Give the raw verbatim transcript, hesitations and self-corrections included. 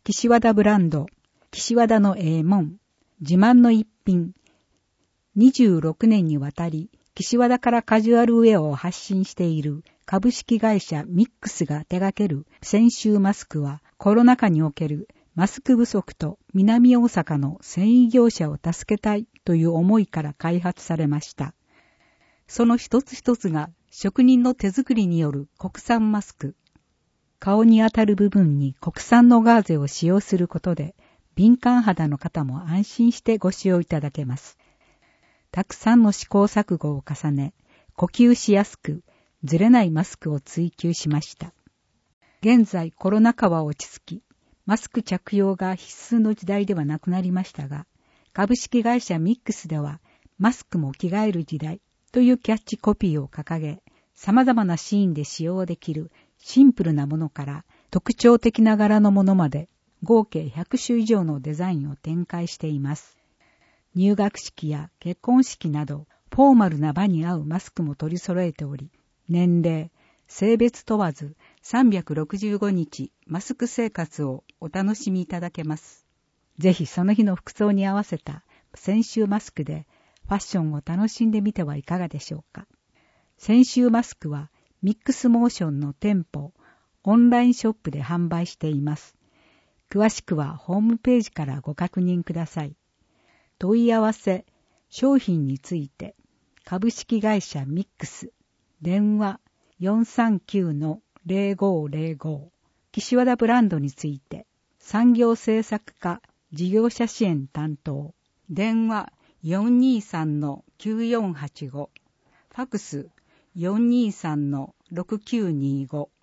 岸和田ブランド、岸和田のええもん、自慢の一品。にじゅうろくねんにわたり、岸和田からカジュアルウェアを発信している株式会社ミックスが手掛ける泉州マスクは、コロナ禍におけるマスク不足と南大阪の繊維業者を助けたいという思いから開発されました。その一つ一つが職人の手作りによる国産マスク。顔に当たる部分に国産のガーゼを使用することで、敏感肌の方も安心してご使用いただけます。たくさんの試行錯誤を重ね、呼吸しやすく、ずれないマスクを追求しました。現在コロナ禍は落ち着き、マスク着用が必須の時代ではなくなりましたが、株式会社ミックスでは、マスクも着替える時代というキャッチコピーを掲げ、様々なシーンで使用できるシンプルなものから特徴的な柄のものまで、合計ひゃくしゅ以上のデザインを展開しています。入学式や結婚式など、フォーマルな場に合うマスクも取り揃えており、年齢、性別問わずさんびゃくろくじゅうごにちマスク生活をお楽しみいただけます。ぜひその日の服装に合わせた泉州マスクでファッションを楽しんでみてはいかがでしょうか。泉州マスクはミックスモーションの店舗、オンラインショップで販売しています。詳しくはホームページからご確認ください。問い合わせ、商品について、株式会社ミックス、電話 よんさんきゅうのゼロごゼロご、岸和田ブランドについて、産業政策課事業者支援担当、電話 よんにさんのきゅうよんはちご、ファクス よんにさんのろくきゅうにご、